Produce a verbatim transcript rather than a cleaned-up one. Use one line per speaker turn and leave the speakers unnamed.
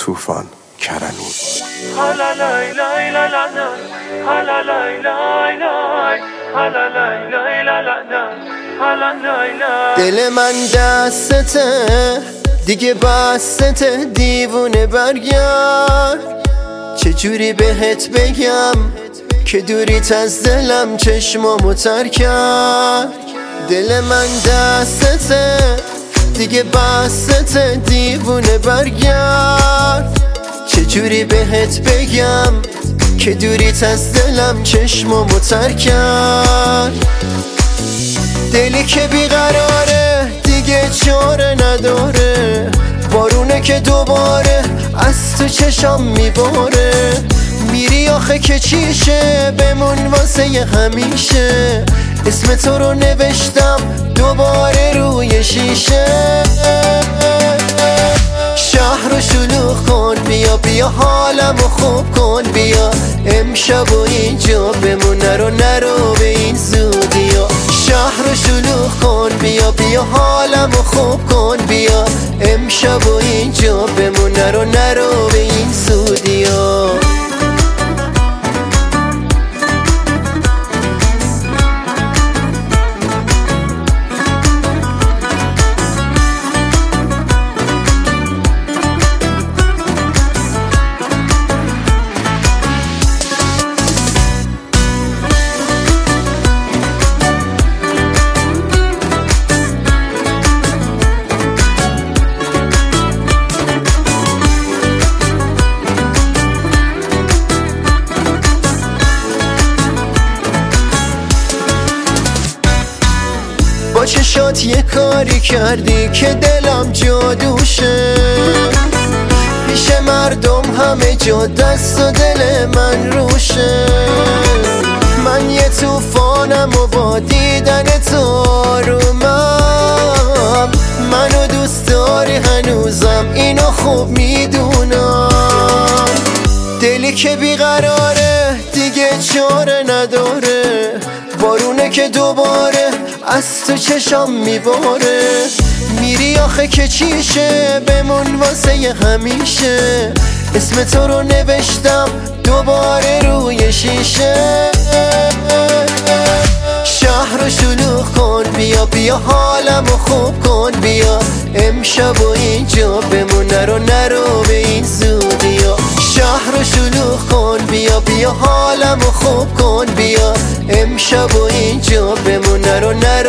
طوفان کرنون.
دل من دستته دیگه بسته، دیوونه برگرد. چجوری بهت بگم که دوریت از دلم چشمامو تر کرد. دل من دستته دیگه بسته، دیوونه برگرد. چجوری بهت بگم که دوریت از دلم چشمامو تر کرد. دلی که بیقراره دیگه چاره نداره، بارونه که دوباره از تو چشام میباره. میری آخه که چیشه بمون واسه همیشه، اسم تو رو نوشتم دوباره روی شیشه. شهر رو شلوغ کن، بیا بیا حالمو خوب کن، بیا امشب و اینجا بمون، نرو نرو به این زودیا. شهر رو شلوغ کن، بیا بیا حالمو خوب کن، بیا امشب و اینجا بمون، نرو نرو به این زودیا. با چشات یه کاری کردی که دلم جادوشه، پیش مردم همه جا دست و دل من روشه. من یه طوفانم و با دیدن تو آرومم، منو دوست داری هنوزم اینو خوب میدونم. دلی که بیقراره دیگه چاره نداره، بارونه که دوباره از تو چشام میباره. میری آخه که چیشه بمون واسه همیشه، اسم تو رو نوشتم دوباره روی شیشه. شهر رو شلوغ کن، بیا بیا حالمو خوب کن، بیا امشب و اینجا بمون، نرو نرو به این زودیا. شهر رو شلوغ کن، بیا بیا حالمو خوب کن، بیا امشب و اینجا بمون، نرو نرو